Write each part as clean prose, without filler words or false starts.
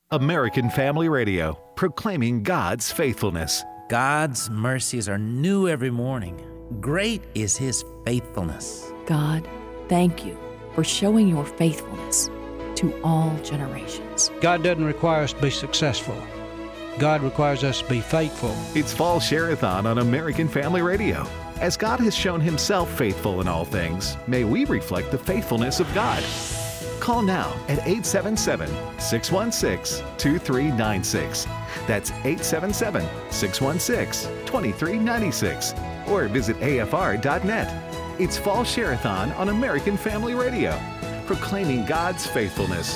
American Family Radio, proclaiming God's faithfulness. God's mercies are new every morning. Great is His faithfulness. God, thank you for showing your faithfulness to all generations. God doesn't require us to be successful. God requires us to be faithful. It's Fall Share-a-thon on American Family Radio. As God has shown Himself faithful in all things, may we reflect the faithfulness of God. Call now at 877-616-2396. That's 877-616-2396. Or visit afr.net. It's Fall Share-a-thon on American Family Radio, proclaiming God's faithfulness.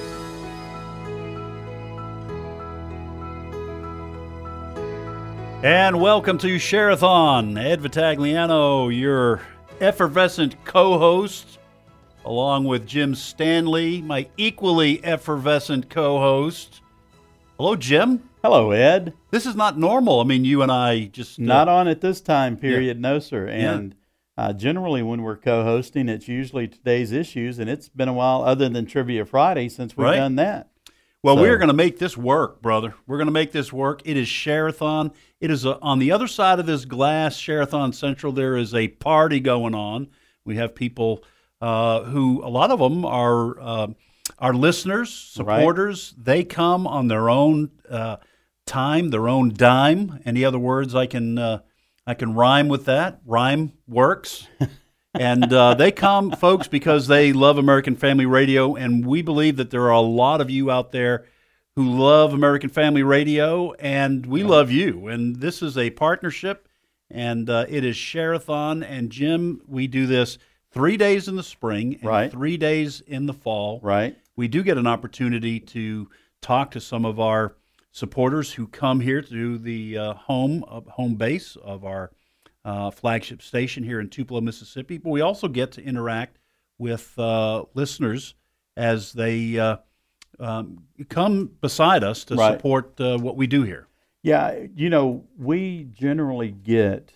And welcome to Share-a-thon. Ed Vitagliano, your effervescent co-host, along with Jim Stanley, my equally effervescent co-host. Hello, Jim. Hello, Ed. This is not normal. I mean, you and I just... Not on at this time period, no, sir. And generally when we're co-hosting, it's usually today's issues, and it's been a while other than Trivia Friday since we've done that. Well, we're going to make this work, brother. We're going to make this work. It is Share-a-thon. It is on the other side of this glass, Share-a-thon Central, there is a party going on. We have people who, a lot of them are listeners, supporters. Right. They come on their own time, their own dime. Any other words I can rhyme with that? Rhyme works. And they come, folks, because they love American Family Radio, and we believe that there are a lot of you out there who love American Family Radio, and we love you. And this is a partnership, and it is Share-a-thon. And, Jim, we do this 3 days in the spring and 3 days in the fall. Right. We do get an opportunity to talk to some of our supporters who come here to the home base of our flagship station here in Tupelo, Mississippi. But we also get to interact with listeners as they come beside us to support what we do here. Yeah, we generally get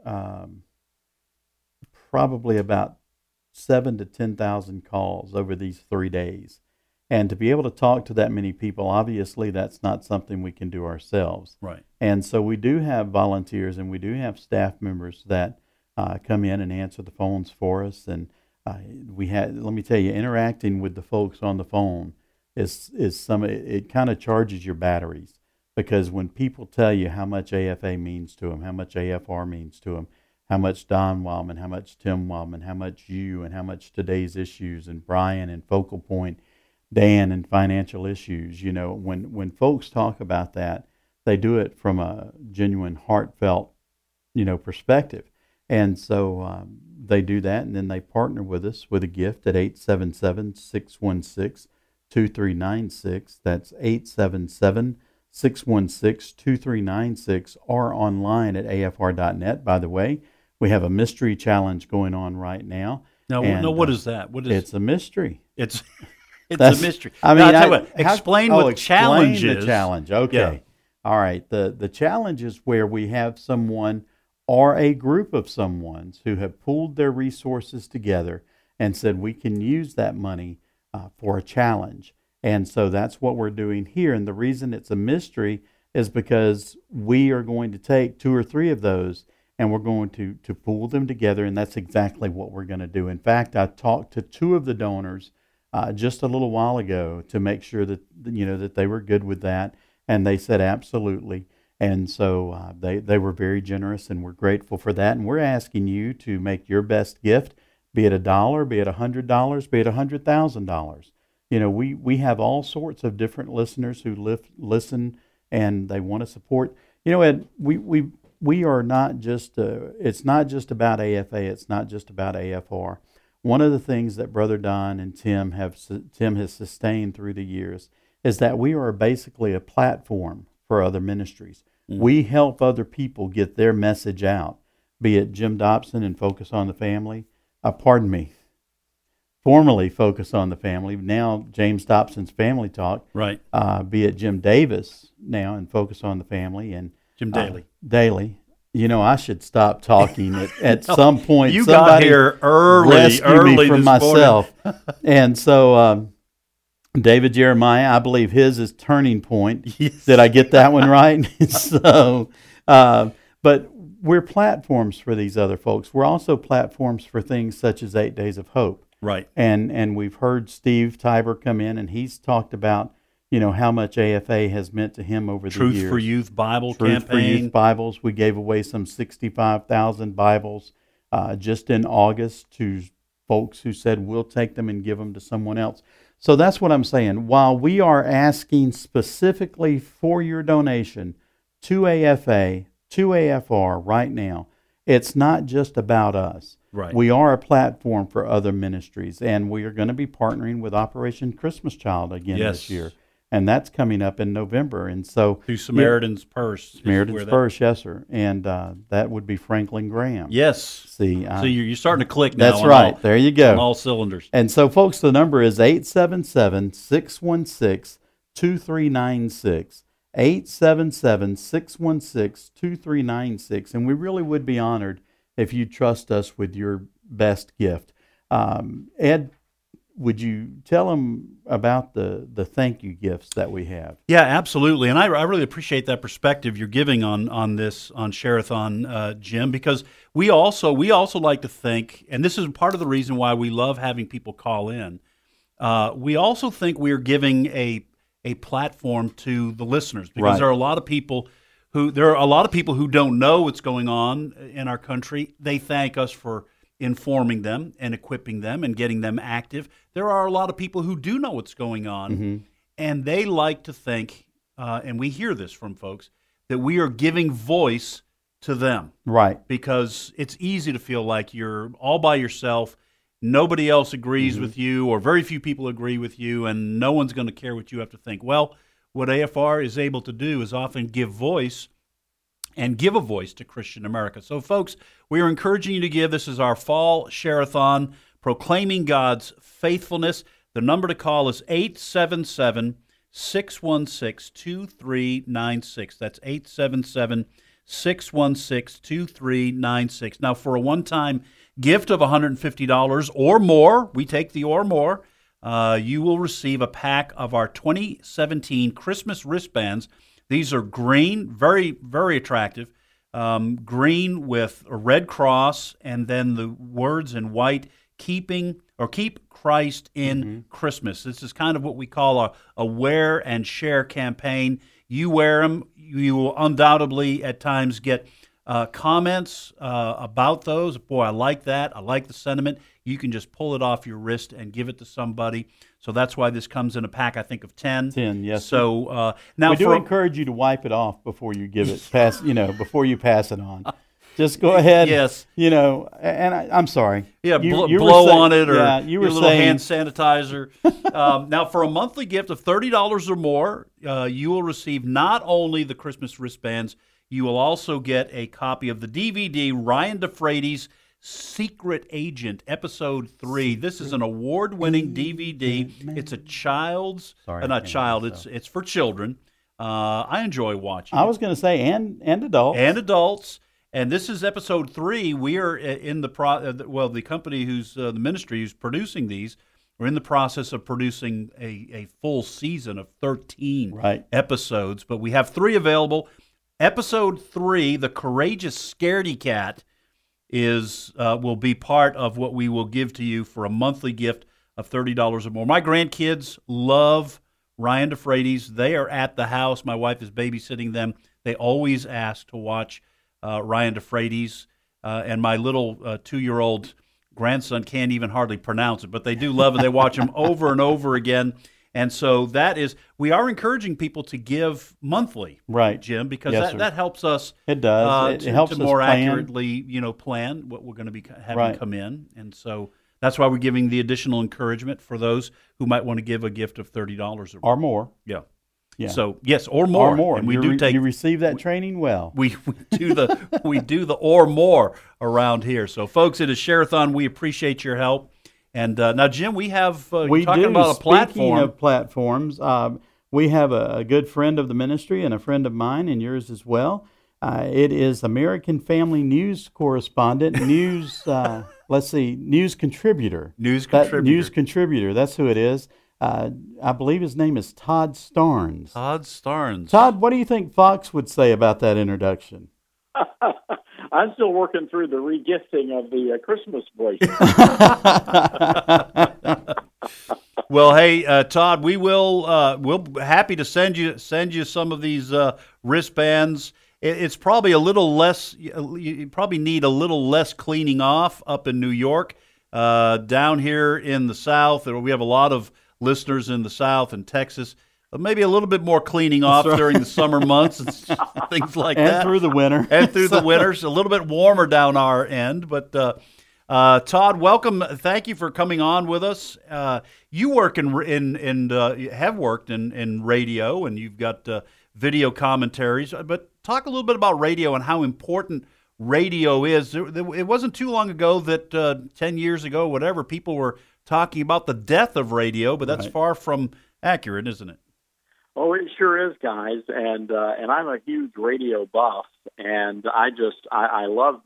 probably about 7,000 to 10,000 calls over these 3 days. And to be able to talk to that many people, obviously that's not something we can do ourselves. Right. And so we do have volunteers and we do have staff members that come in and answer the phones for us. And let me tell you, interacting with the folks on the phone it kind of charges your batteries, because when people tell you how much AFA means to them, how much AFR means to them, how much Don Wildman, how much Tim Wildman, how much you, and how much Today's Issues, and Brian and Focal Point, Dan and Financial Issues, when folks talk about that, they do it from a genuine, heartfelt, perspective. And so they do that, and then they partner with us with a gift at 877-616-2396. That's 877-616-2396, or online at afr.net. By the way, we have a mystery challenge going on right now. No, what is that? It's a mystery. It's a mystery. I mean, explain what challenge is. The challenge. Okay. Yeah. All right. The challenge is where we have someone or a group of someones who have pooled their resources together and said we can use that money for a challenge. And so that's what we're doing here. And the reason it's a mystery is because we are going to take 2 or 3 of those and we're going to pool them together, and that's exactly what we're going to do. In fact, I talked to 2 of the donors just a little while ago to make sure that that they were good with that, and they said absolutely. And so they were very generous, and we're grateful for that. And we're asking you to make your best gift, be it $1, be it $100, be it $100,000. We have all sorts of different listeners who listen, and they want to support. Ed, we are not just. It's not just about AFA. It's not just about AFR. One of the things that Brother Don and Tim has sustained through the years is that we are basically a platform for other ministries. Mm-hmm. We help other people get their message out, be it Jim Dobson and Focus on the Family. Formerly Focus on the Family, now James Dobson's Family Talk. Right. Be it Jim Davis now and Focus on the Family, and Jim Daly. Daly. I should stop talking at some point. You got here early me from myself. And so David Jeremiah, I believe his is Turning Point. Yes. Did I get that one right? So, but we're platforms for these other folks. We're also platforms for things such as 8 Days of Hope. Right. And we've heard Steve Tiber come in, and he's talked about, how much AFA has meant to him over the years. Truth for Youth Bible Truth for campaign. Youth Bibles. We gave away some 65,000 Bibles just in August to folks who said, we'll take them and give them to someone else. So that's what I'm saying. While we are asking specifically for your donation to AFA, to AFR right now, it's not just about us. Right. We are a platform for other ministries, and we are going to be partnering with Operation Christmas Child again this year. And that's coming up in November. And so through Samaritan's Purse. Samaritan's Purse, yes, sir. And that would be Franklin Graham. Yes. See, so you're starting to click now. That's right. There you go. On all cylinders. And so, folks, the number is 877-616-2396. 877-616-2396. And we really would be honored if you trust us with your best gift. Ed, would you tell them about the thank you gifts that we have? Yeah, absolutely. And I really appreciate that perspective you're giving on this, on Share-a-thon, Jim, because we also like to think, and this is part of the reason why we love having people call in, we also think we're giving a platform to the listeners, because Right. there are a lot of people who don't know what's going on in our country. They thank us for informing them and equipping them and getting them active. There are a lot of people who do know what's going on, and they like to think, and we hear this from folks, that we are giving voice to them. Right. Because it's easy to feel like you're all by yourself, nobody else agrees with you, or very few people agree with you, and no one's going to care what you have to think. Well, what AFR is able to do is often give voice and give a voice to Christian America. So, folks, we are encouraging you to give. This is our fall Share-a-thon, proclaiming God's faithfulness. The number to call is 877-616-2396. That's 877-616-2396. Now, for a one-time gift of $150 or more, we take the or more, you will receive a pack of our 2017 Christmas wristbands. These are green, very, very attractive, green with a red cross, and then the words in white, keep Christ in Christmas. This is kind of what we call a wear and share campaign. You wear them, you will undoubtedly at times get comments about those. Boy, I like that. I like the sentiment. You can just pull it off your wrist and give it to somebody. So that's why this comes in a pack, I think, of 10. 10, yes. So now we do encourage you to wipe it off before you give it, before you pass it on. Just go ahead. Yes. And I'm sorry. Yeah, you blow on it, or you your were little saying, hand sanitizer. Now, for a monthly gift of $30 or more, you will receive not only the Christmas wristbands, you will also get a copy of the DVD, Ryan DeFreitas' Secret Agent, Episode 3. This is an award-winning DVD. It's a child's, it's for children. I enjoy watching I was going to say, and adults. And adults. And this is Episode 3. We are in the company the ministry who's producing these, we're in the process of producing a full season of 13 episodes, but we have 3 available. Episode 3, The Courageous Scaredy Cat, will be part of what we will give to you for a monthly gift of $30 or more. My grandkids love Ryan DeFreitas. They are at the house. My wife is babysitting them. They always ask to watch Ryan DeFreitas, and my little 2-year-old grandson can't even hardly pronounce it, but they do love it. They watch him over and over again. And so we are encouraging people to give monthly, right, Jim, because yes, that helps us. It does. It helps to more us plan. accurately, plan what we're going to be having come in. And so that's why we're giving the additional encouragement for those who might want to give a gift of $30 or more. Yeah. Yeah. So yes, or more. Or more. And you receive that training well. We do the or more around here. So folks, it is Share-a-thon. We appreciate your help. And now, Jim, we have talking about a platform. Speaking of platforms, we have a good friend of the ministry and a friend of mine and yours as well. It is American Family News correspondent, news contributor. News contributor. News contributor. That's who it is. I believe his name is Todd Starnes. Todd Starnes. Todd, what do you think Fox would say about that introduction? I'm still working through the regifting of the Christmas bracelet. Well, hey, Todd, we'll happy to send you some of these wristbands. It's probably a little less. You probably need a little less cleaning off up in New York. Down here in the South, we have a lot of listeners in the South and Texas. Maybe a little bit more cleaning off during the summer months and things like that. And through the winter. And through the winters. A little bit warmer down our end. But, Todd, welcome. Thank you for coming on with us. You work have worked in radio, and you've got video commentaries. But talk a little bit about radio and how important radio is. It wasn't too long ago that 10 years ago, whatever, people were talking about the death of radio, but that's far from accurate, isn't it? Oh, it sure is, guys, and I'm a huge radio buff, and I love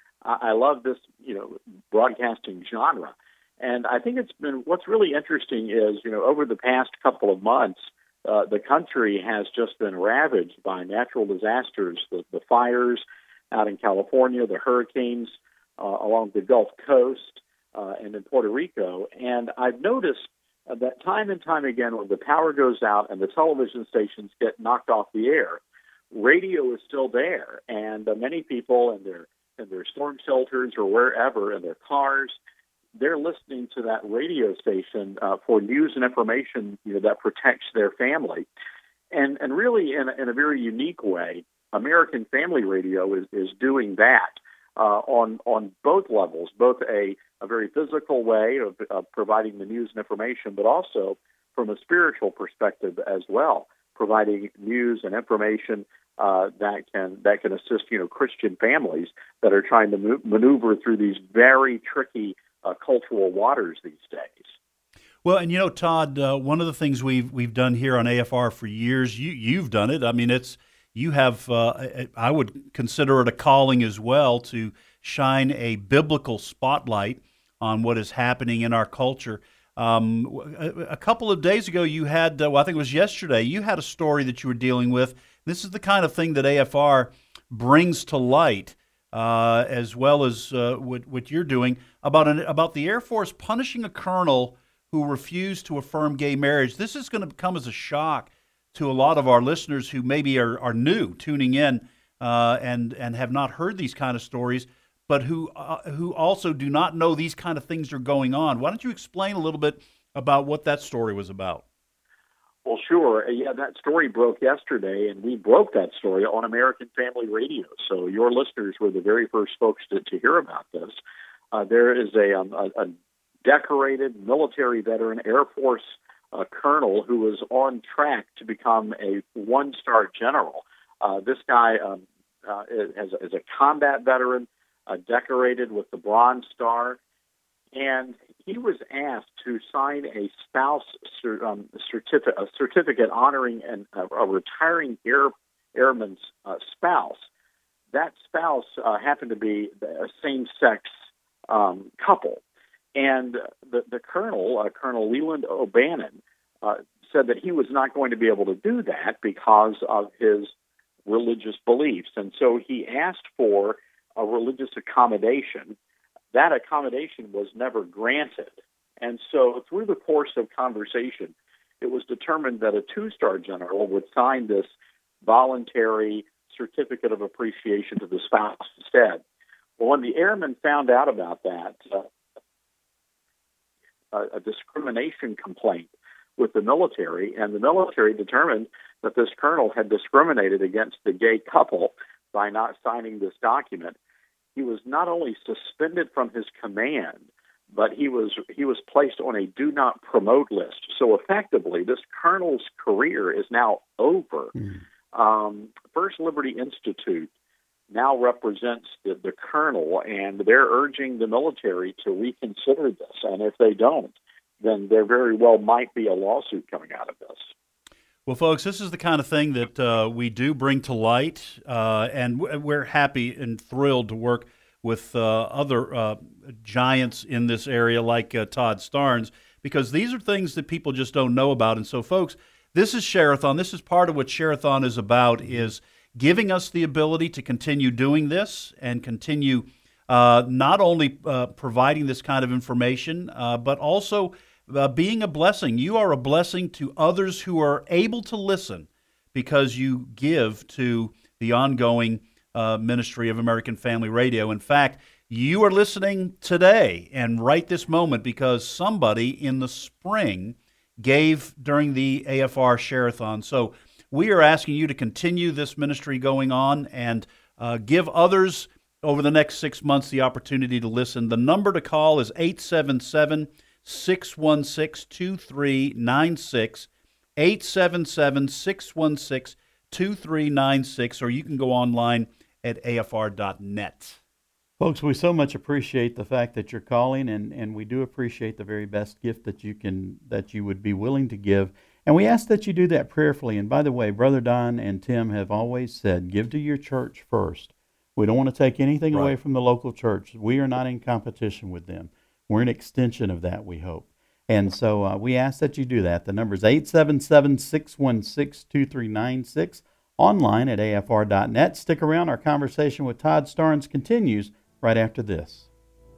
this broadcasting genre, and I think what's really interesting is over the past couple of months, the country has just been ravaged by natural disasters, the fires out in California, the hurricanes along the Gulf Coast and in Puerto Rico, and I've noticed that time and time again, when the power goes out and the television stations get knocked off the air, radio is still there, and many people in their storm shelters or wherever in their cars, they're listening to that radio station for news and information that protects their family, and really in a very unique way, American Family Radio is doing that on both levels, both a very physical way of providing the news and information, but also from a spiritual perspective as well, providing news and information that can assist Christian families that are trying to maneuver through these very tricky cultural waters these days. Well, and Todd, one of the things we've done here on AFR for years, you've done it. I mean, you have. I would consider it a calling as well to shine a biblical spotlight on what is happening in our culture. A couple of days ago, you had, I think it was yesterday, you had a story that you were dealing with. This is the kind of thing that AFR brings to light, as well as what you're doing, about the Air Force punishing a colonel who refused to affirm gay marriage. This is going to come as a shock to a lot of our listeners who maybe are new, tuning in, and have not heard these kind of stories, but who also do not know these kind of things are going on. Why don't you explain a little bit about what that story was about? Well, sure. Yeah, that story broke yesterday, and we broke that story on American Family Radio. So your listeners were the very first folks to hear about this. There is a decorated military veteran, Air Force colonel, who was on track to become a one-star general. This guy is a combat veteran, decorated with the Bronze Star, and he was asked to sign a spouse certificate honoring a retiring airman's spouse. That spouse happened to be a same-sex couple, and the colonel, Colonel Leland O'Bannon, said that he was not going to be able to do that because of his religious beliefs, and so he asked for a religious accommodation. That accommodation was never granted. And so through the course of conversation, it was determined that a two-star general would sign this voluntary certificate of appreciation to the spouse instead. Well, when the airman found out about that, a discrimination complaint with the military, and the military determined that this colonel had discriminated against the gay couple by not signing this document. He was not only suspended from his command, but he was placed on a do not promote list. So effectively, this colonel's career is now over. First Liberty Institute now represents the colonel, and they're urging the military to reconsider this. And if they don't, then there very well might be a lawsuit coming out of this. Well, folks, this is the kind of thing that we do bring to light, and we're happy and thrilled to work with other giants in this area like Todd Starnes, because these are things that people just don't know about. And so, folks, this is Share-a-thon. This is part of what Share-a-thon is about, is giving us the ability to continue doing this and continue not only providing this kind of information, but also being a blessing. You are a blessing to others who are able to listen because you give to the ongoing ministry of American Family Radio. In fact, you are listening today and right this moment because somebody in the spring gave during the AFR Share-a-thon. So we are asking you to continue this ministry going on and give others over the next 6 months the opportunity to listen. The number to call is 877-616-2396, 877-616-2396, or you can go online at afr.net. Folks, we so much appreciate the fact that you're calling, and we do appreciate the very best gift that you would be willing to give. And we ask that you do that prayerfully. And by the way, Brother Don and Tim have always said, give to your church first. We don't want to take anything away from the local church. We are not in competition with them. We're an extension of that, we hope. And so we ask that you do that. The number is 877-616-2396, online at afr.net. Stick around. Our conversation with Todd Starnes continues right after this.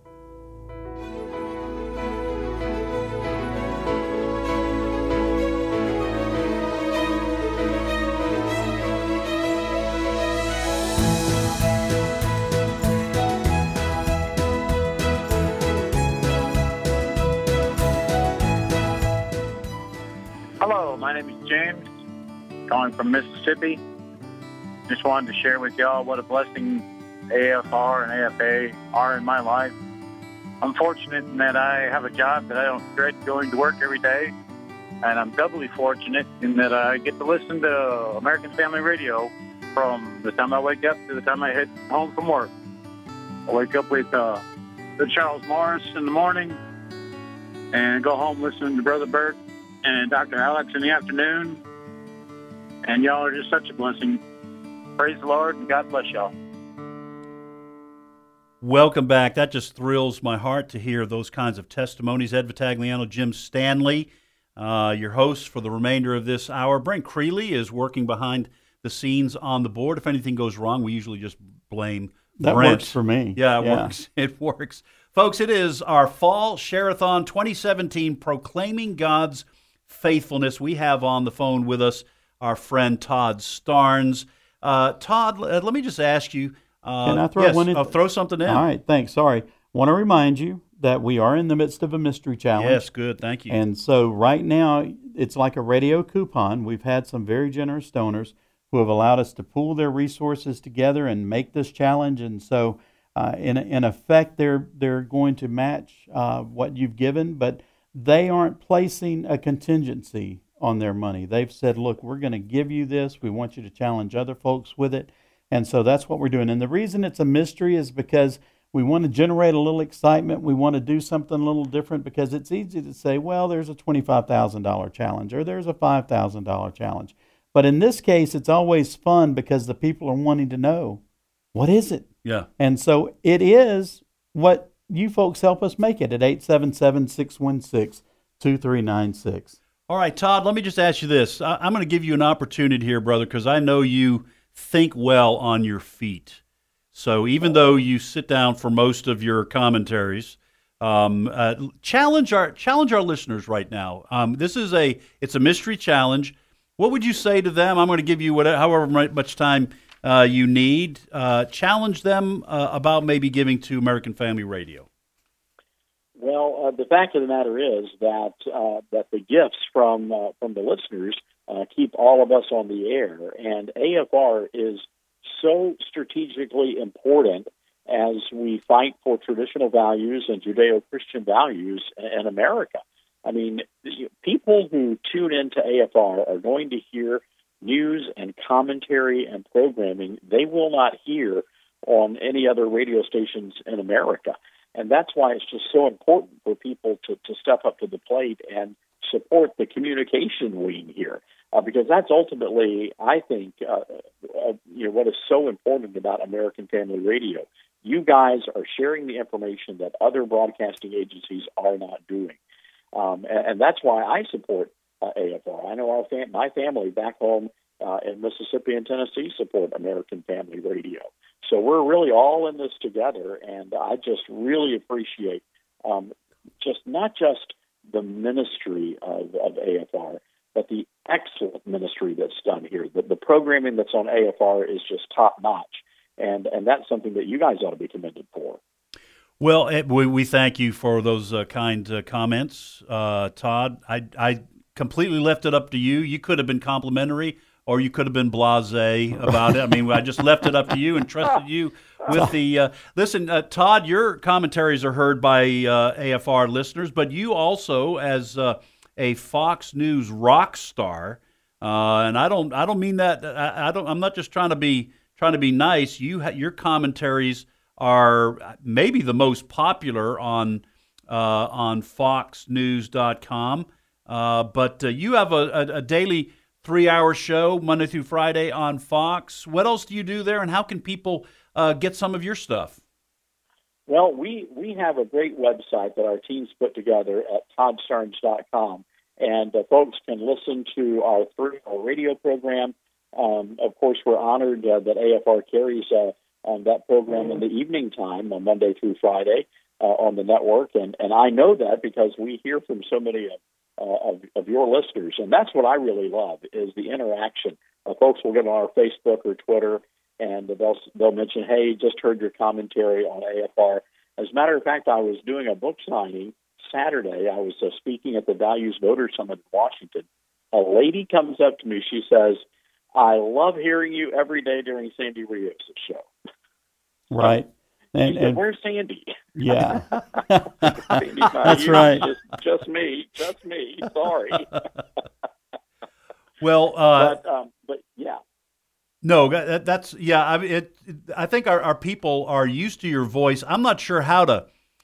Hello, my name is James, calling from Mississippi. Just wanted to share with y'all what a blessing AFR and AFA are in my life. I'm fortunate in that I have a job that I don't dread going to work every day, and I'm doubly fortunate in that I get to listen to American Family Radio from the time I wake up to the time I head home from work. I wake up with the Charles Morris in the morning and go home listening to Brother Bert and Dr. Alex in the afternoon, and y'all are just such a blessing. Praise the Lord, and God bless y'all. Welcome back. That just thrills my heart to hear those kinds of testimonies. Ed Vitagliano, Jim Stanley, your hosts for the remainder of this hour. Brent Creeley is working behind the scenes on the board. If anything goes wrong, we usually just blame That Brent. works for me. Yeah, it works. It works. Folks, it is our Fall Share-a-thon 2017, Proclaiming God's Faithfulness. We have on the phone with us our friend Todd Starnes. Todd, let me just ask you. Can I throw one in? I'll throw something in. All right, thanks. Sorry. Want to remind you that we are in the midst of a mystery challenge. Yes, good. Thank you. And so right now, it's like a radio coupon. We've had some very generous donors who have allowed us to pool their resources together and make this challenge. And so, in effect, they're going to match what you've given, but they aren't placing a contingency on their money. They've said, look, we're going to give you this. We want you to challenge other folks with it. And so that's what we're doing. And the reason it's a mystery is because we want to generate a little excitement. We want to do something a little different because it's easy to say, well, there's a $25,000 challenge or there's a $5,000 challenge. But in this case, it's always fun because the people are wanting to know, what is it? Yeah. And so it is what you folks help us make it at 877-616-2396. All right, Todd, let me just ask you this. I'm going to give you an opportunity here, brother, because I know you think well on your feet. So even though you sit down for most of your commentaries, challenge our listeners right now. It's a mystery challenge. What would you say to them? I'm going to give you however much time you need. Challenge them about maybe giving to American Family Radio. Well, the fact of the matter is that the gifts from the listeners keep all of us on the air, and AFR is so strategically important as we fight for traditional values and Judeo-Christian values in America. I mean, people who tune into AFR are going to hear news and commentary and programming they will not hear on any other radio stations in America. And that's why it's just so important for people to step up to the plate and support the communication wing here, because that's ultimately, I think, what is so important about American Family Radio. You guys are sharing the information that other broadcasting agencies are not doing. And that's why I support AFR. I know my family back home in Mississippi and Tennessee support American Family Radio. So we're really all in this together, and I just really appreciate not just the ministry of AFR, but the excellent ministry that's done here. The programming that's on AFR is just top-notch, and that's something that you guys ought to be commended for. Well, we thank you for those kind comments, Todd. I completely left it up to you. You could have been complimentary, or you could have been blasé about it. I mean, I just left it up to you and trusted you with the listen, Todd, your commentaries are heard by AFR listeners, but you also, as a Fox News rock star, and I don't mean that. I'm not just trying to be nice. Your commentaries are maybe the most popular on FoxNews.com, but you have a daily 3-hour show Monday through Friday on Fox. What else do you do there, and how can people get some of your stuff? Well, we have a great website that our team's put together at ToddStarnes.com, and folks can listen to our 3-hour radio program. Of course, we're honored that AFR carries that program in the evening time on Monday through Friday on the network, and I know that because we hear from so many of your listeners, and that's what I really love is the interaction. Folks will get on our Facebook or Twitter, and they'll mention, "Hey, just heard your commentary on AFR." As a matter of fact, I was doing a book signing Saturday. I was speaking at the Values Voter Summit in Washington. A lady comes up to me. She says, "I love hearing you every day during Sandy Rios' show." Right. She said, "Where's Sandy?" Yeah. Sandy's not That's here. right. Just me. Sorry. Well, but yeah. No, that's yeah. I mean, I think our people are used to your voice. I'm not sure how to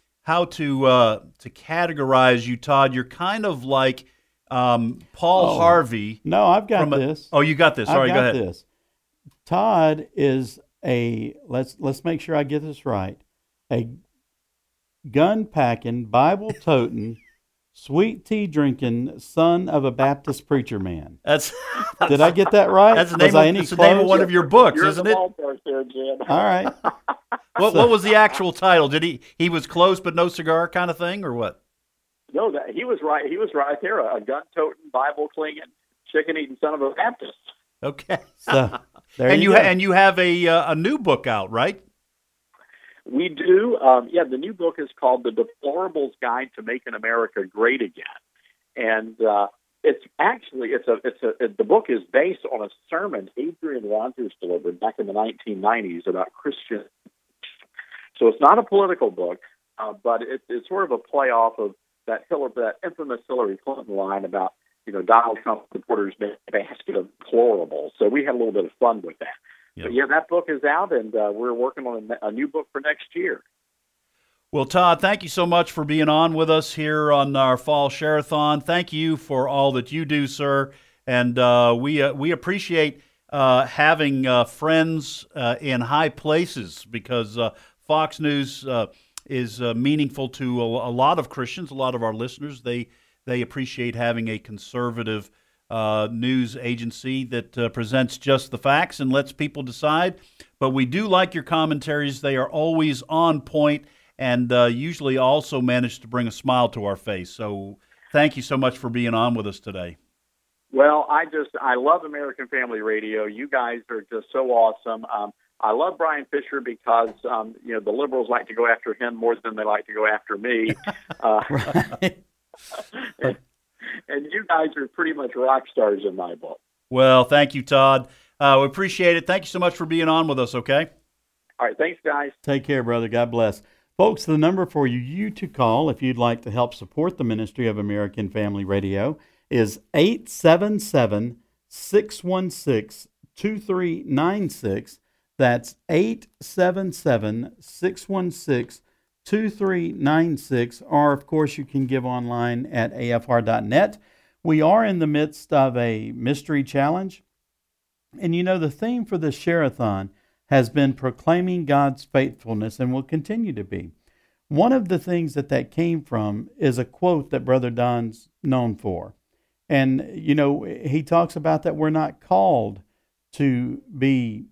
categorize you, Todd. You're kind of like Paul Harvey. No, I've got this. Oh, you got this. Sorry, go ahead. This. Todd is let's make sure I get this right. A gun packing, Bible toting, sweet tea drinking son of a Baptist preacher man. Did I get that right? That's the name of one of your books, isn't it? There, Jim. All right. What was the actual title? Did he was close but no cigar kind of thing, or what? No, he was right. He was right there. A gun-toting, Bible-clinging, chicken-eating son of a Baptist. Okay. So there and you go. And you have a new book out, right? We do. The new book is called The Deplorables Guide to Making America Great Again, and the book is based on a sermon Adrian Rogers delivered back in the 1990s about Christian. So it's not a political book, but it's sort of a play off of that infamous Hillary Clinton line about Donald Trump supporters being a basket of deplorables. So we had a little bit of fun with that. Yep. But yeah, that book is out, and we're working on a new book for next year. Well, Todd, thank you so much for being on with us here on our Fall Share-a-thon. Thank you for all that you do, sir. And we appreciate having friends in high places because Fox News is meaningful to a lot of Christians, a lot of our listeners. They appreciate having a conservative news agency that presents just the facts and lets people decide. But we do like your commentaries. They are always on point and usually also manage to bring a smile to our face. So thank you so much for being on with us today. Well, I love American Family Radio. You guys are just so awesome. I love Brian Fisher because, the liberals like to go after him more than they like to go after me. Right. And you guys are pretty much rock stars in my book. Well, thank you, Todd. We appreciate it. Thank you so much for being on with us, okay? All right, thanks, guys. Take care, brother. God bless. Folks, the number for you to call if you'd like to help support the ministry of American Family Radio is 877-616-2396. That's 877-616-2396. Or, of course, you can give online at afr.net. We are in the midst of a mystery challenge. And the theme for this Share-a-thon has been proclaiming God's faithfulness and will continue to be. one of the things that came from is a quote that Brother Don's known for. And, you know, he talks about that we're not called to be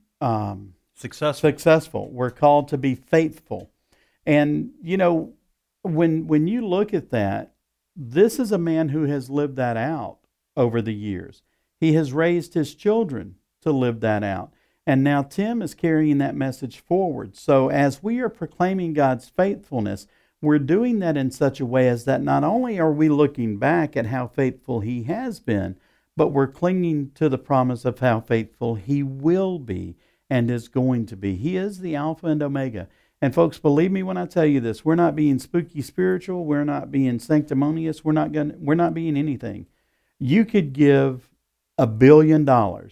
successful. We're called to be faithful. And, you know, when you look at that, this is a man who has lived that out over the years. He has raised his children to live that out. And now Tim is carrying that message forward. So as we are proclaiming God's faithfulness, we're doing that in such a way as that not only are we looking back at how faithful he has been, but we're clinging to the promise of how faithful he will be and is going to be. He is the Alpha and Omega. And folks, believe me when I tell you this, we're not being spooky spiritual, we're not being sanctimonious, we're not being anything. You could give $1 billion,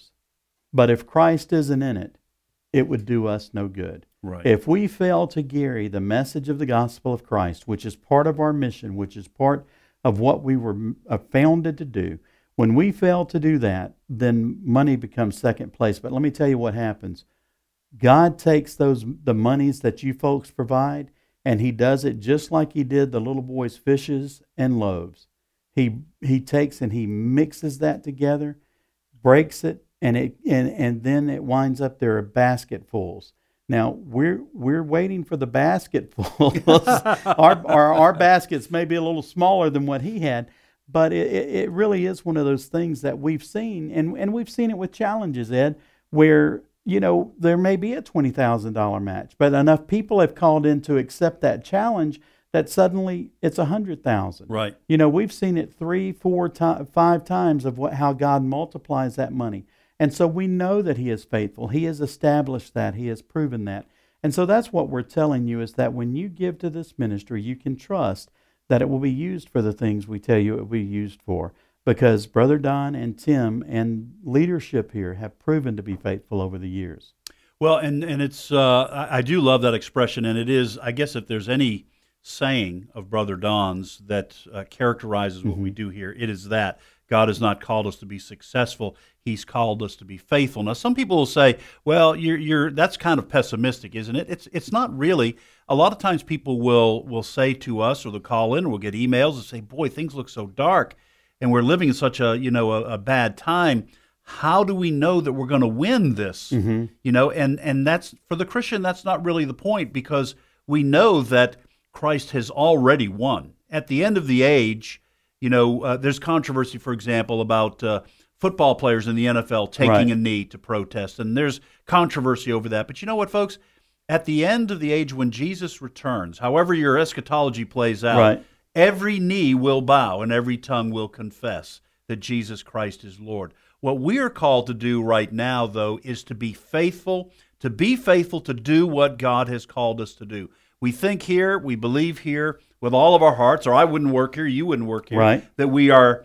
but if Christ isn't in it, it would do us no good. Right. If we fail to carry the message of the gospel of Christ, which is part of our mission, which is part of what we were founded to do, when we fail to do that, then money becomes second place. But let me tell you what happens. God takes the monies that you folks provide, and he does it just like he did the little boy's fishes and loaves. He takes and he mixes that together, breaks it, and then it winds up there are basketfuls. Now we're waiting for the basketfuls. our baskets may be a little smaller than what he had, but it really is one of those things that we've seen, and we've seen it with challenges, Ed, where you know there may be a $20,000 match, but enough people have called in to accept that challenge that suddenly it's $100,000. Right. You know, we've seen it 3, 4, 5 times of how God multiplies that money. And so we know that he is faithful. He has established that. He has proven that. And so that's what we're telling you, is that when you give to this ministry, you can trust that it will be used for the things we tell you it will be used for. Because Brother Don and Tim and leadership here have proven to be faithful over the years. Well, and it's I do love that expression, and it is, I guess if there's any saying of Brother Don's that characterizes what we do here, it is that God has not called us to be successful. He's called us to be faithful. Now, some people will say, well, you're that's kind of pessimistic, isn't it? It's not really. A lot of times people will say to us, or they'll call in, or we'll get emails and say, boy, things look so dark, and we're living in such a bad time. How do we know that we're going to win this? You know, and that's, for the Christian, that's not really the point, because we know that Christ has already won. At the end of the age, you know, there's controversy, for example, about football players in the NFL taking a knee to protest, and there's controversy over that. But you know what, folks? At the end of the age, when Jesus returns, however your eschatology plays out, every knee will bow and every tongue will confess that Jesus Christ is Lord. What we are called to do right now, though, is to be faithful to do what God has called us to do. We think here, we believe here with all of our hearts, or I wouldn't work here, you wouldn't work here, that we are,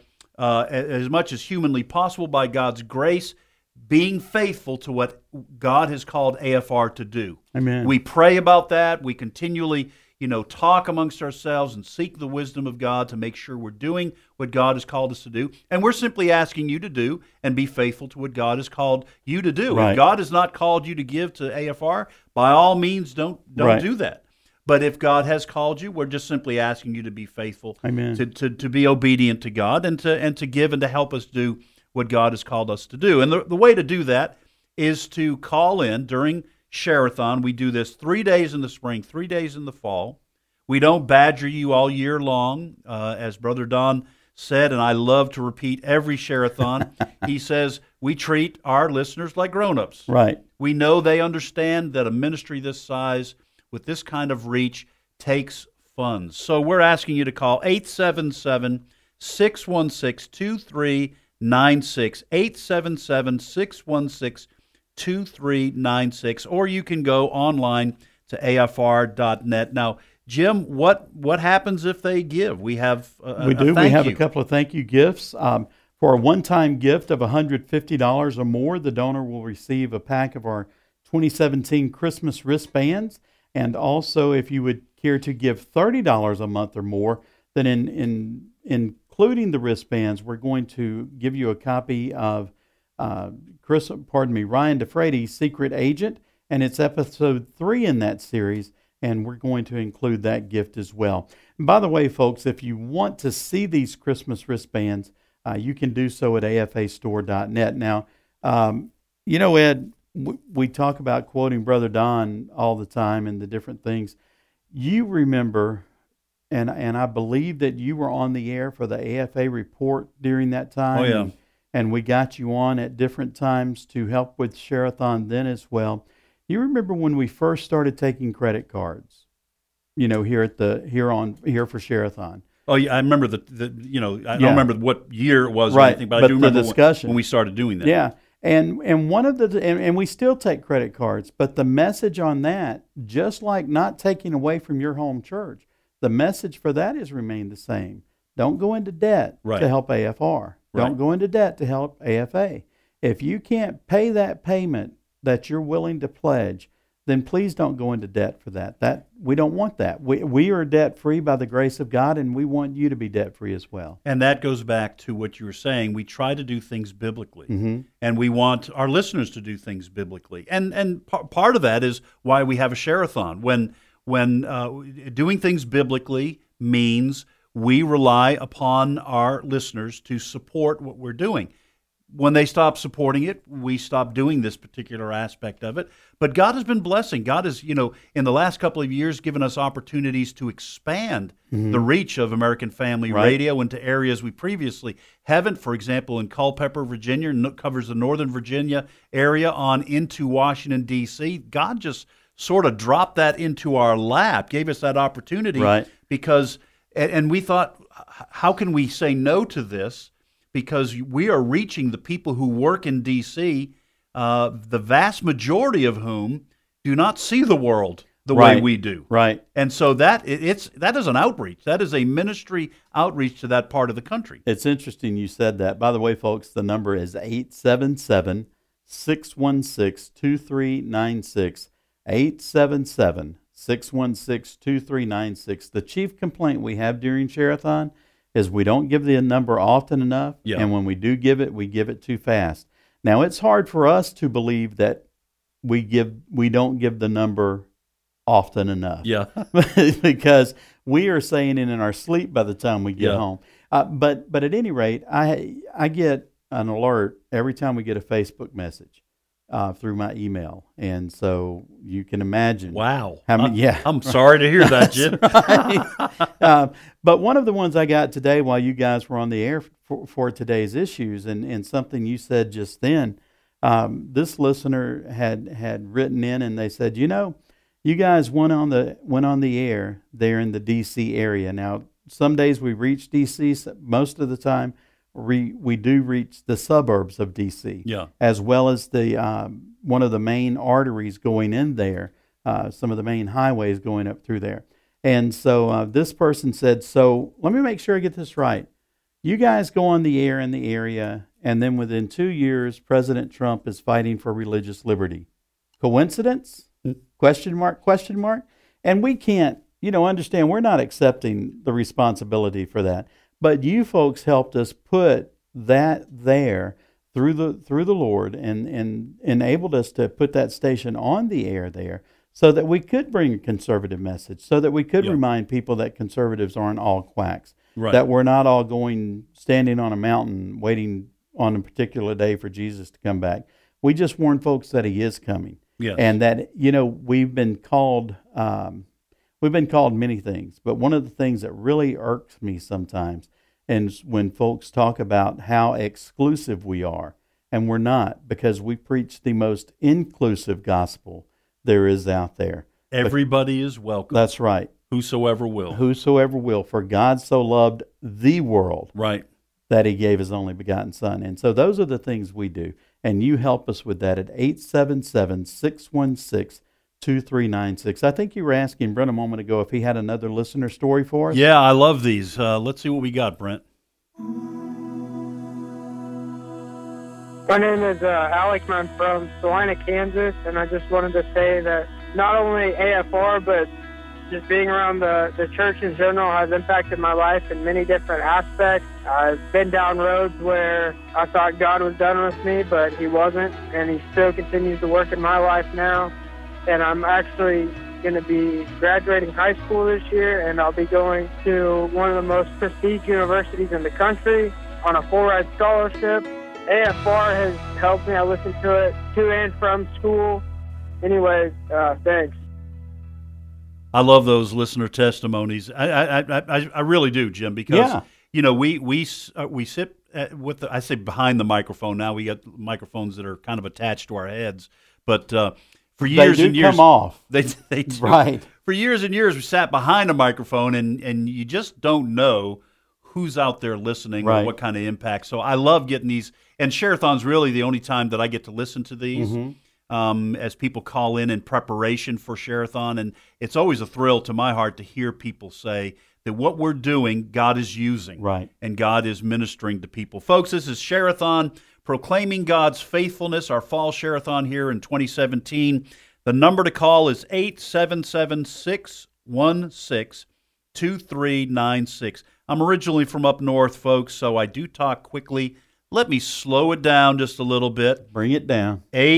as much as humanly possible by God's grace, being faithful to what God has called AFR to do. Amen. We pray about that. We continually, talk amongst ourselves and seek the wisdom of God to make sure we're doing what God has called us to do. And we're simply asking you to do and be faithful to what God has called you to do. If God has not called you to give to AFR, by all means, don't do that. But if God has called you, we're just simply asking you to be faithful, to be obedient to God, and to give and to help us do what God has called us to do. And the way to do that is to call in during Share-a-thon. We do this 3 days in the spring, 3 days in the fall. We don't badger you all year long, as Brother Don said, and I love to repeat every Share-a-thon. He says we treat our listeners like grown-ups. Right. We know they understand that a ministry this size, with this kind of reach, takes funds. So we're asking you to call 877-616-2396, 877-616-2396, or you can go online to afr.net. Now, Jim, what happens if they give? We have we have a couple of thank you gifts. For a one-time gift of $150 or more, the donor will receive a pack of our 2017 Christmas wristbands. And also, if you would care to give $30 a month or more, then including the wristbands, we're going to give you a copy of Ryan DeFrades' Secret Agent, and it's episode 3 in that series. and we're going to include that gift as well. And by the way, folks, if you want to see these Christmas wristbands, you can do so at afastore.net. Now, Ed, we talk about quoting Brother Don all the time and the different things. You remember, and I believe that you were on the air for the AFA report during that time. Oh, yeah. And we got you on at different times to help with Share-a-thon then as well. You remember when we first started taking credit cards, here for Share-a-thon. Oh yeah, I remember I don't remember what year it was or right. anything, but I do remember the discussion when we started doing that. Yeah. And one of and we still take credit cards, but the message on that, just like not taking away from your home church, the message for that has remained the same. Don't go into debt to help AFR. Don't go into debt to help AFA. If you can't pay that payment that you're willing to pledge, then please don't go into debt for that. We don't want that. We are debt-free by the grace of God, and we want you to be debt-free as well. And that goes back to what you were saying. We try to do things biblically, Mm-hmm. and we want our listeners to do things biblically. And part of that is why we have a Share-a-thon. When doing things biblically means we rely upon our listeners to support what we're doing. When they stop supporting it, we stop doing this particular aspect of it. But God has been blessing. God has, in the last couple of years, given us opportunities to expand the reach of American Family Radio into areas we previously haven't. For example, in Culpeper, Virginia, covers the Northern Virginia area on into Washington, D.C. God just sort of dropped that into our lap, gave us that opportunity because, and we thought, how can we say no to this? Because we are reaching the people who work in D.C., the vast majority of whom do not see the world the way we do. Right. And so that is an outreach. That is a ministry outreach to that part of the country. It's interesting you said that. By the way, folks, the number is 877-616-2396. 877-616-2396. The chief complaint we have during Share-a-thon is we don't give the number often enough, and when we do give it, we give it too fast. Now, it's hard for us to believe that we don't give the number often enough. Yeah. Because we are saying it in our sleep by the time we get home. But at any rate, I get an alert every time we get a Facebook message through my email, and so you can imagine. Wow. How many, I'm sorry to hear that, Jim. But one of the ones I got today while you guys were on the air for today's issues, and something you said just then, this listener had written in and they said, you guys went on the air there in the D.C. area. Now, some days we reach D.C. Most of the time we do reach the suburbs of D.C. As well as the one of the main arteries going in there, some of the main highways going up through there. And so this person said, so let me make sure I get this right. You guys go on the air in the area, and then within 2 years, President Trump is fighting for religious liberty. Coincidence? Question mark, question mark. And we can't, understand, we're not accepting the responsibility for that. But you folks helped us put that there through the Lord and enabled us to put that station on the air there so that we could bring a conservative message, so that we could remind people that conservatives aren't all quacks, that we're not all standing on a mountain waiting on a particular day for Jesus to come back. We just warn folks that he is coming. Yes. And that, we've been called many things, but one of the things that really irks me sometimes is when folks talk about how exclusive we are, and we're not, because we preach the most inclusive gospel there is out there. Everybody is welcome. That's right. Whosoever will. Whosoever will. For God so loved the world. Right. That he gave his only begotten Son. And so those are the things we do. And you help us with that at 877-616-2396. I think you were asking Brent a moment ago if he had another listener story for us. Yeah, I love these. Let's see what we got, Brent. My name is Alec, and I'm from Salina, Kansas, and I just wanted to say that not only AFR, but just being around the church in general has impacted my life in many different aspects. I've been down roads where I thought God was done with me, but he wasn't, and he still continues to work in my life now. And I'm actually going to be graduating high school this year, and I'll be going to one of the most prestigious universities in the country on a full-ride scholarship. AFR has helped me. I listen to it to and from school. Anyways, thanks. I love those listener testimonies. I really do, Jim, because we sit with I say behind the microphone. Now we got microphones that are kind of attached to our heads, but for years and years, come off. They do. Right. For years and years, we sat behind a microphone, and you just don't know who's out there listening or what kind of impact. So I love getting these, and Share-a-thon's really the only time that I get to listen to these. As people call in preparation for Share-a-thon, and it's always a thrill to my heart to hear people say that what we're doing, God is using, and God is ministering to people. Folks, this is Share-a-thon, proclaiming God's faithfulness, our fall Share-a-thon here in 2017. The number to call is 877-616-2396. I'm originally from up north, folks, so I do talk quickly. Let me slow it down just a little bit. Bring it down.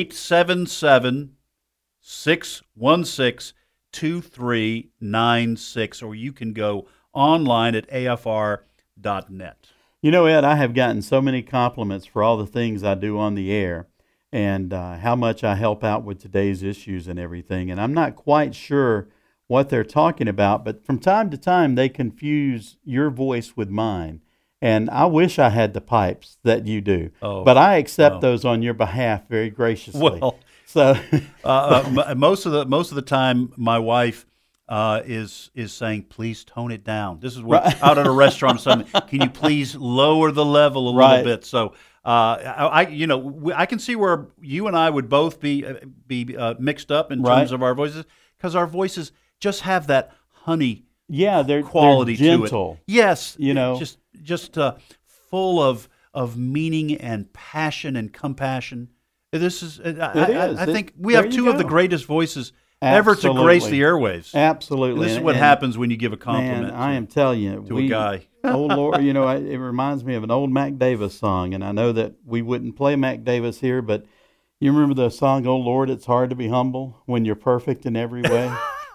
877-616-2396, or you can go online at afr.net. You know, Ed, I have gotten so many compliments for all the things I do on the air and how much I help out with today's issues and everything. And I'm not quite sure what they're talking about, but from time to time they confuse your voice with mine. And I wish I had the pipes that you do, but I accept those on your behalf very graciously. Well, so most of the time, my wife is saying, "Please tone it down." This is what out at a restaurant or something. Can you please lower the level a little bit? So I can see where you and I would both be mixed up in terms of our voices, because our voices just have that honey. Yeah, they're quality gentle. To it. Yes, just full of meaning and passion and compassion. This is. I think we have two of the greatest voices ever to grace the airwaves. Absolutely. And this is what happens when you give a compliment. Man, I am telling you, to a guy. Oh Lord, it reminds me of an old Mac Davis song, and I know that we wouldn't play Mac Davis here, but you remember the song, "Oh Lord, it's hard to be humble when you're perfect in every way."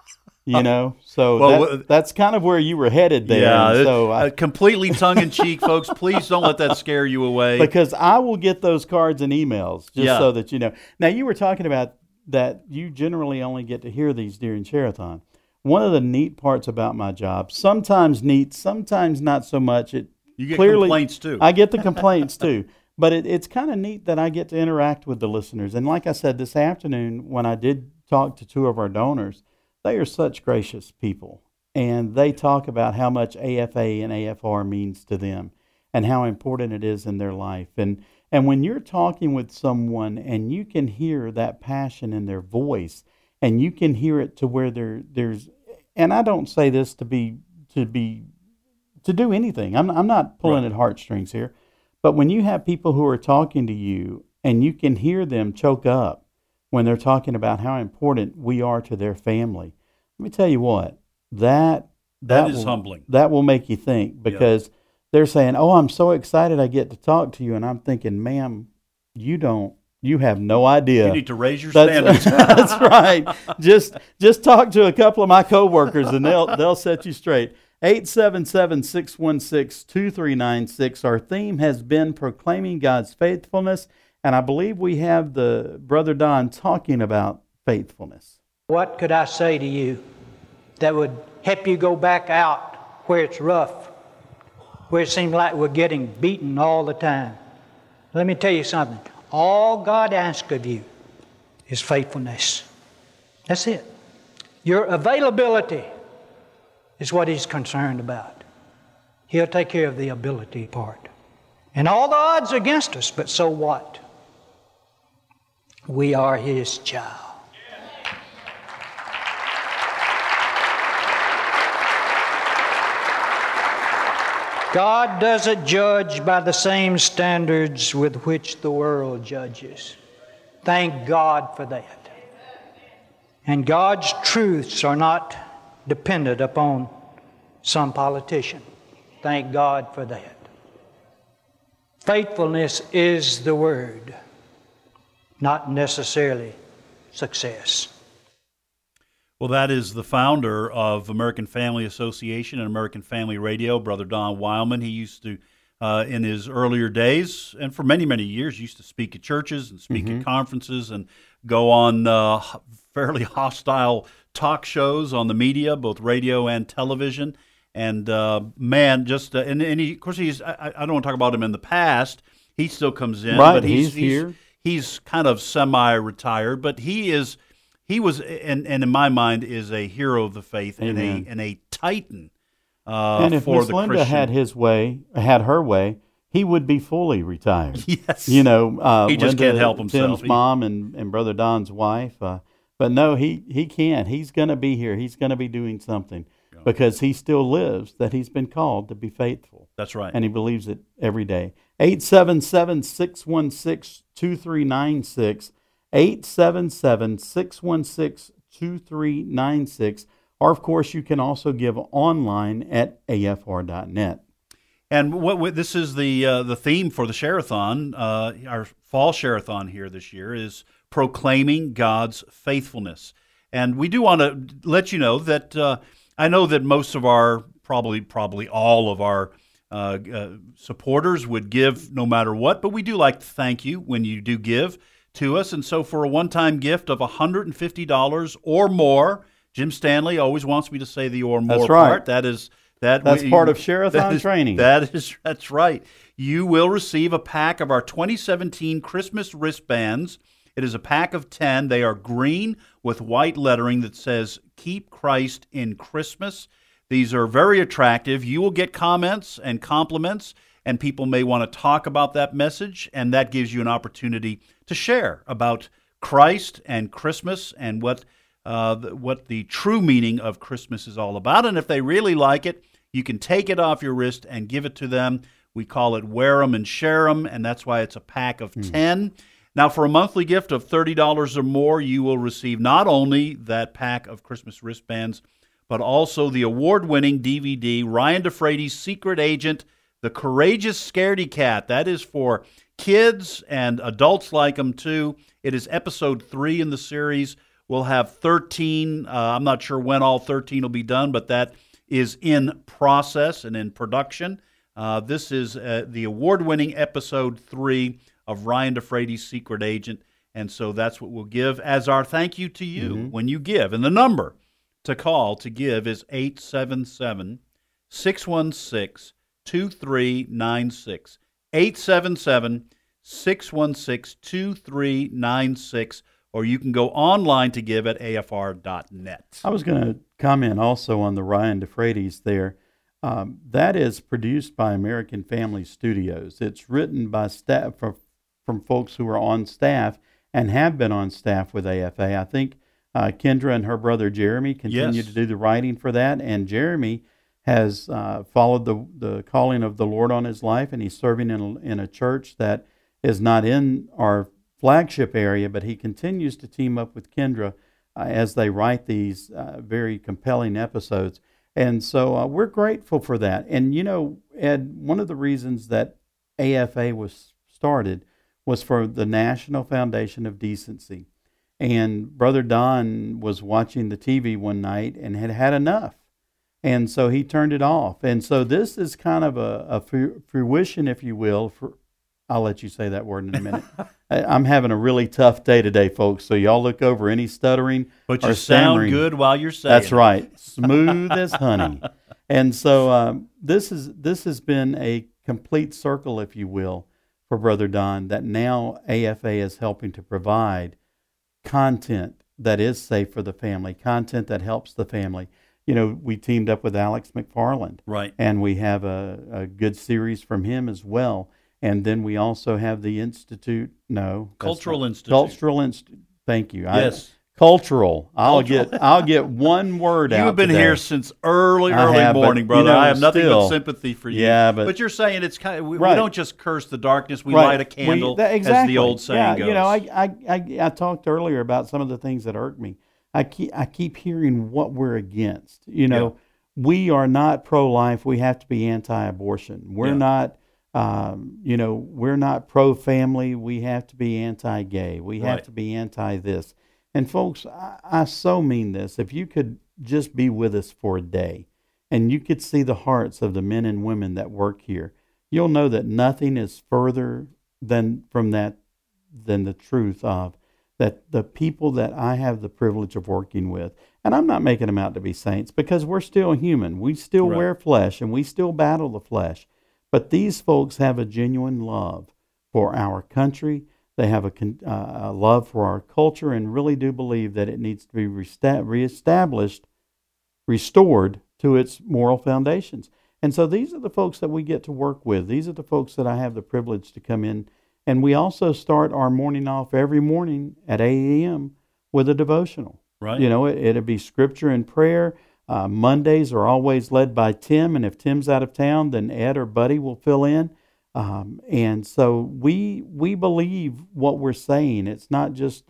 That's kind of where you were headed there. Yeah, so completely tongue-in-cheek, folks. Please don't let that scare you away. Because I will get those cards and emails, so that you know. Now, you were talking about that you generally only get to hear these during Share-a-thon. One of the neat parts about my job, sometimes neat, sometimes not so much. You get complaints, too. I get the complaints, too. But it's kind of neat that I get to interact with the listeners. And like I said, this afternoon, when I did talk to two of our donors, they are such gracious people, and they talk about how much AFA and AFR means to them and how important it is in their life. And when you're talking with someone and you can hear that passion in their voice, and you can hear it to where there's, and I don't say this to do anything. I'm not pulling at heartstrings here, but when you have people who are talking to you and you can hear them choke up when they're talking about how important we are to their family. Let me tell you what, that is humbling. That will make you think, because they're saying, "Oh, I'm so excited I get to talk to you," and I'm thinking, "Ma'am, you have no idea. You need to raise your standards." That's right. Just talk to a couple of my coworkers and they'll set you straight. 877-616-2396. Our theme has been proclaiming God's faithfulness. And I believe we have the Brother Don talking about faithfulness. What could I say to you that would help you go back out where it's rough, where it seems like we're getting beaten all the time? Let me tell you something. All God asks of you is faithfulness. That's it. Your availability is what He's concerned about. He'll take care of the ability part. And all the odds are against us, but so what? We are His child. God doesn't judge by the same standards with which the world judges. Thank God for that. And God's truths are not dependent upon some politician. Thank God for that. Faithfulness is the word, not necessarily success. Well, that is the founder of American Family Association and American Family Radio, Brother Don Wildman. He used to, in his earlier days, and for many, many years, used to speak at churches and speak at conferences and go on fairly hostile talk shows on the media, both radio and television. And man, just and he, of course, I don't want to talk about him in the past. He still comes in, right? But He's here. He's kind of semi-retired, but he was, and in my mind, is a hero of the faith and a titan. And if for Miss the Linda Christian. had her way, he would be fully retired. Yes, he just Linda, can't help himself. Tim's mom and Brother Don's wife. But no, he can't. He's going to be here. He's going to be doing something because he still lives that he's been called to be faithful. That's right, and he believes it every day. 877-616-2396. 877-616-2396. Or, of course, you can also give online at afr.net. And what this is the theme for the Share-a-thon. Our fall Share-a-thon here this year is proclaiming God's faithfulness. And we do want to let you know that I know that most of our, probably all of our supporters would give no matter what, but we do like to thank you when you do give to us. And so for a one-time gift of $150 or more, Jim Stanley always wants me to say the or more That's right. part. That's part of Share-a-thon training. That's right. You will receive a pack of our 2017 Christmas wristbands. It is a pack of 10. They are green with white lettering that says, "Keep Christ in Christmas." These are very attractive. You will get comments and compliments, and people may want to talk about that message, and that gives you an opportunity to share about Christ and Christmas and what the true meaning of Christmas is all about. And if they really like it, you can take it off your wrist and give it to them. We call it Wear 'em and Share 'em, and that's why it's a pack of 10. Now, for a monthly gift of $30 or more, you will receive not only that pack of Christmas wristbands, but also the award-winning DVD, Ryan DeFrady's Secret Agent, The Courageous Scaredy Cat. That is for kids and adults like them, too. It is episode 3 in the series. We'll have 13. I'm not sure when all 13 will be done, but that is in process and in production. This is the award-winning episode 3 of Ryan DeFrady's Secret Agent, and so that's what we'll give as our thank you to you when you give. And the number to call to give is 877-616-2396. 877-616-2396, or you can go online to give at afr.net. I was going to comment also on the Ryan DeFrady's there. That is produced by American Family Studios. It's written by staff from folks who are on staff and have been on staff with AFA. I think Kendra and her brother Jeremy continue to do the writing for that, and Jeremy has followed the calling of the Lord on his life, and he's serving in a church that is not in our flagship area, but he continues to team up with Kendra as they write these very compelling episodes. And so we're grateful for that. And, you know, Ed, one of the reasons that AFA was started was for the National Foundation of Decency. And Brother Don was watching the TV one night and had had enough. And so he turned it off. And so this is kind of a fruition, if you will. I'll let you say that word in a minute. I'm having a really tough day today, folks. So y'all look over any stuttering but or you stammering. Sound good while you're saying That's right. Smooth as honey. And so this has been a complete circle, if you will, for Brother Don, that now AFA is helping to provide content that is safe for the family, content that helps the family. You know, we teamed up with Alex McFarland. Right. And we have a good series from him as well. And then we also have the Cultural Institute. Cultural Institute. Thank you. Yes. Cultural. I'll get one word out. You have been today. here since early have, morning, but, brother. you know, I have nothing still, but sympathy for you. Yeah, but you're saying it's kind of we right. don't just curse the darkness; we right. light a candle, exactly. as the old saying goes. You know, I talked earlier about some of the things that irk me. I keep hearing what we're against. You know, we are not pro-life. We have to be anti-abortion. We're not. We're not pro-family. We have to be anti-gay. We have to be anti-this. And folks, I so mean this. If you could just be with us for a day and you could see the hearts of the men and women that work here, you'll know that nothing is further than the truth of that the people that I have the privilege of working with, and I'm not making them out to be saints because we're still human. We still wear flesh and we still battle the flesh. But these folks have a genuine love for our country. They have a love for our culture and really do believe that it needs to be reestablished, restored to its moral foundations. And so these are the folks that we get to work with. These are the folks that I have the privilege to come in. And we also start our morning off every morning at 8 a.m. with a devotional. Right. You know, it'll be scripture and prayer. Mondays are always led by Tim, and if Tim's out of town, then Ed or Buddy will fill in. And so we believe what we're saying. It's not just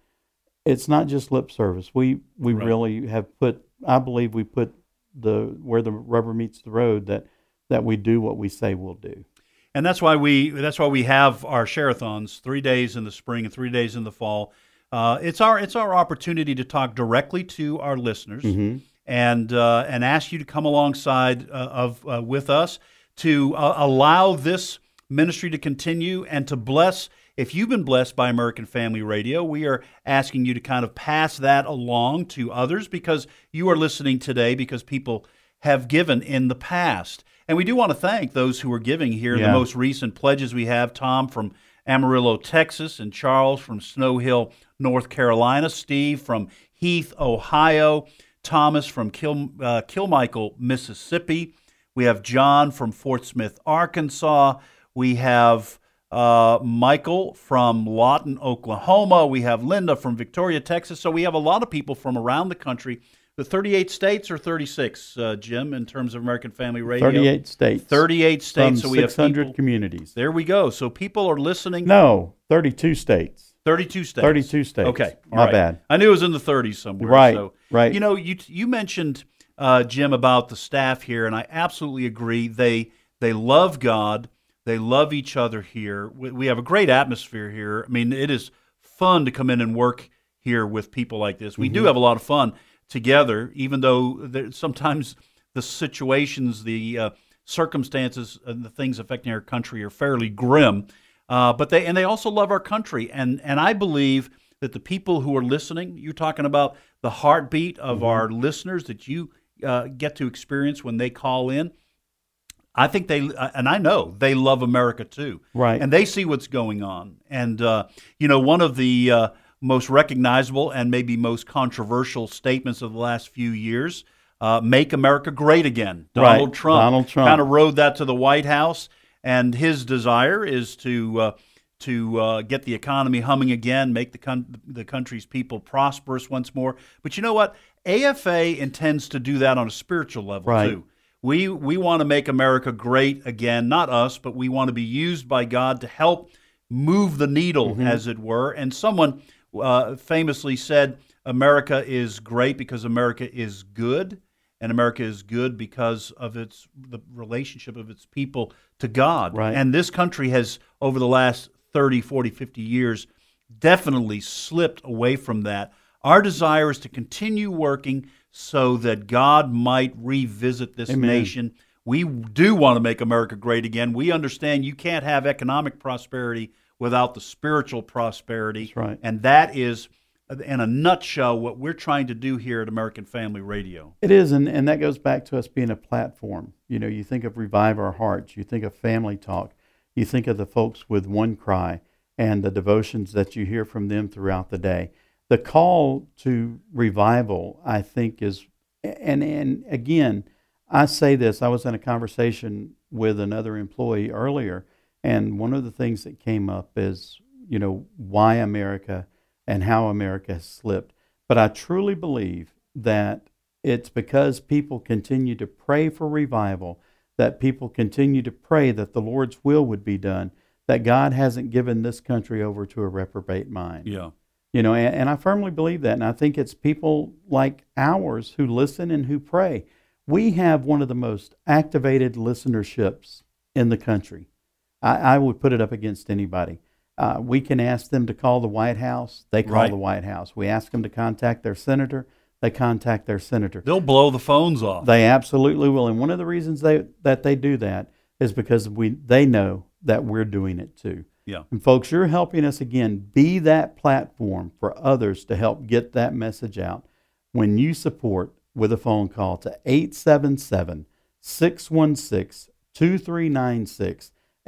lip service. We really have put. I believe we put where the rubber meets the road. That we do what we say we'll do. And that's why we have our share-a-thons 3 days in the spring and 3 days in the fall. It's our opportunity to talk directly to our listeners and ask you to come alongside with us to allow this ministry to continue and to bless. If you've been blessed by American Family Radio, we are asking you to kind of pass that along to others because you are listening today because people have given in the past. And we do want to thank those who are giving here. The most recent pledges we have, Tom from Amarillo, Texas, and Charles from Snow Hill, North Carolina, Steve from Heath, Ohio, Thomas from Kilmichael, Mississippi. We have John from Fort Smith, Arkansas. We have Michael from Lawton, Oklahoma. We have Linda from Victoria, Texas. So we have a lot of people from around the country. The 38 states or 36, Jim, in terms of American Family Radio? 38 states. 38 states. From so we 600 have people, communities. There we go. So people are listening. No, 32 states. 32 states. 32 states. Okay. My bad. I knew it was in the 30s somewhere. Right, So, right. You know, you mentioned, Jim, about the staff here, and I absolutely agree. They love God. They love each other here. We have a great atmosphere here. I mean, it is fun to come in and work here with people like this. We do have a lot of fun together, even though sometimes the situations, the circumstances, and the things affecting our country are fairly grim. But they also love our country, and I believe that the people who are listening, you're talking about the heartbeat of our listeners that you get to experience when they call in. I think and I know they love America too, right? And they see what's going on. And one of the most recognizable and maybe most controversial statements of the last few years, "Make America Great Again." Donald Trump kind of rode that to the White House, and his desire is to get the economy humming again, make the country's people prosperous once more. But you know what? AFA intends to do that on a spiritual level too. We want to make America great again, not us, but we want to be used by God to help move the needle, as it were. And someone famously said, America is great because America is good, and America is good because of the relationship of its people to God. Right. And this country has, over the last 30, 40, 50 years, definitely slipped away from that. Our desire is to continue working so that God might revisit this nation. We do want to make America great again. We understand you can't have economic prosperity without the spiritual prosperity. That's right. And that is, in a nutshell, what we're trying to do here at American Family Radio. It is, and that goes back to us being a platform. You know, you think of Revive Our Hearts, you think of Family Talk, you think of the folks with One Cry and the devotions that you hear from them throughout the day. The call to revival, I think, is, and again, I say this, I was in a conversation with another employee earlier, and one of the things that came up is, you know, why America and how America has slipped. But I truly believe that it's because people continue to pray for revival, that people continue to pray that the Lord's will would be done, that God hasn't given this country over to a reprobate mind. Yeah. You know, and I firmly believe that, and I think it's people like ours who listen and who pray. We have one of the most activated listenerships in the country. I would put it up against anybody. We can ask them to call the White House. They call Right. the White House. We ask them to contact their senator. They contact their senator. They'll blow the phones off. They absolutely will. And one of the reasons that they do that is because they know that we're doing it too. Yeah. And folks, you're helping us again be that platform for others to help get that message out when you support with a phone call to 877-616-2396,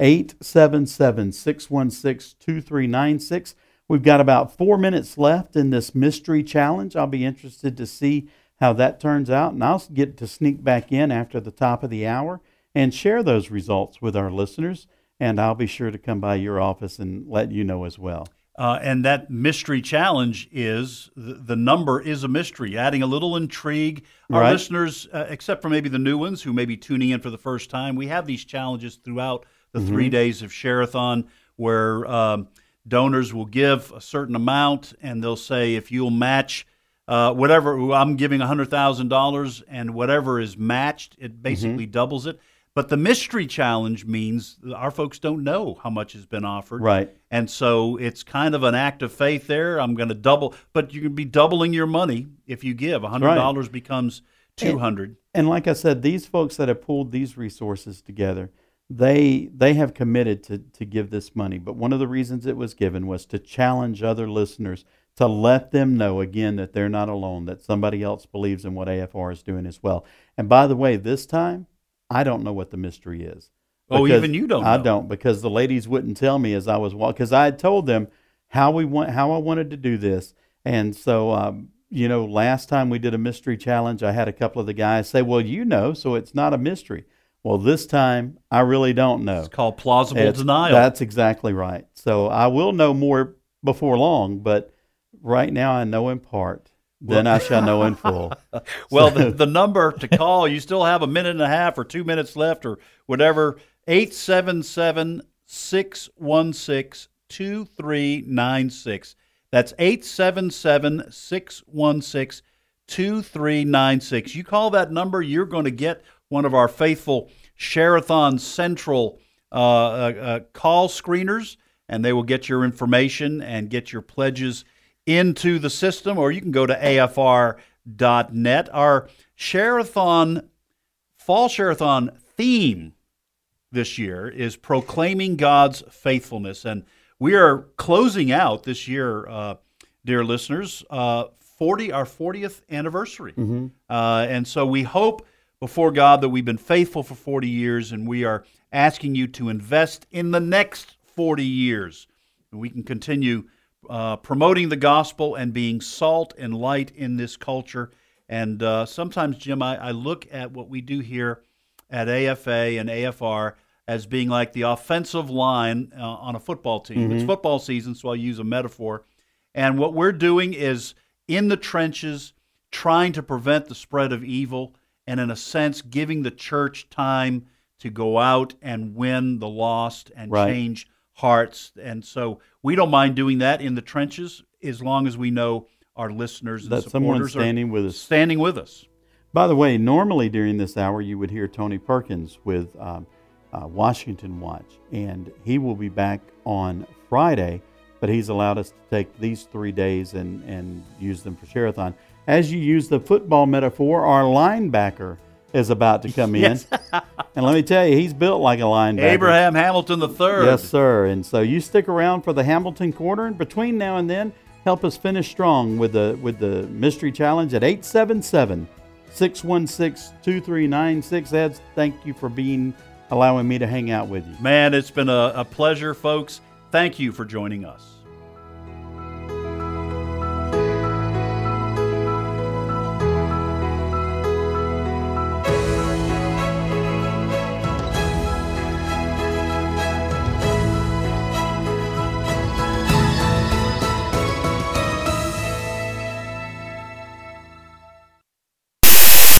877-616-2396. We've got about 4 minutes left in this mystery challenge. I'll be interested to see how that turns out, and I'll get to sneak back in after the top of the hour and share those results with our listeners, and I'll be sure to come by your office and let you know as well. And that mystery challenge is, the number is a mystery, adding a little intrigue. Our Right. listeners, except for maybe the new ones who may be tuning in for the first time, we have these challenges throughout the 3 days of Share-a-thon where donors will give a certain amount, and they'll say, if you'll match whatever, I'm giving $100,000, and whatever is matched, it basically doubles it. But the mystery challenge means our folks don't know how much has been offered. Right. And so it's kind of an act of faith there. I'm going to double, but you can be doubling your money if you give. $100 becomes $200. And like I said, these folks that have pulled these resources together, they have committed to give this money. But one of the reasons it was given was to challenge other listeners, to let them know, again, that they're not alone, that somebody else believes in what AFR is doing as well. And by the way, this time, I don't know what the mystery is. Oh, even you don't know. I don't, because the ladies wouldn't tell me as I was walking, because I had told them how I wanted to do this. And so, last time we did a mystery challenge, I had a couple of the guys say, well, so it's not a mystery. Well, this time, I really don't know. It's called plausible denial. That's exactly right. So I will know more before long, but right now I know in part. Then I shall know in full. Well, the number to call, you still have a minute and a half or 2 minutes left or whatever, 877-616-2396. That's 877-616-2396. You call that number, you're going to get one of our faithful Share-a-thon Central call screeners, and they will get your information and get your pledges into the system, or you can go to afr.net. Our Share-a-thon, Fall Share-a-thon theme this year is proclaiming God's faithfulness. And we are closing out this year, dear listeners, our 40th anniversary. And so we hope before God that we've been faithful for 40 years, and we are asking you to invest in the next 40 years. And we can continue promoting the gospel and being salt and light in this culture. And sometimes, Jim, I look at what we do here at AFA and AFR as being like the offensive line on a football team. It's football season, so I'll use a metaphor. And what we're doing is in the trenches, trying to prevent the spread of evil, and in a sense, giving the church time to go out and win the lost and change hearts. And so we don't mind doing that in the trenches as long as we know our listeners and supporters standing with us. Standing with us. By the way, normally during this hour you would hear Tony Perkins with Washington Watch, and he will be back on Friday, but he's allowed us to take these 3 days and use them for Share-a-thon. As you use the football metaphor, our linebacker is about to come in. And let me tell you, he's built like a linebacker. Abraham Hamilton III. Yes, sir. And so you stick around for the Hamilton Corner, and between now and then, help us finish strong with the mystery challenge at 877-616-2396. Ed, thank you for allowing me to hang out with you. Man, it's been a pleasure, folks. Thank you for joining us.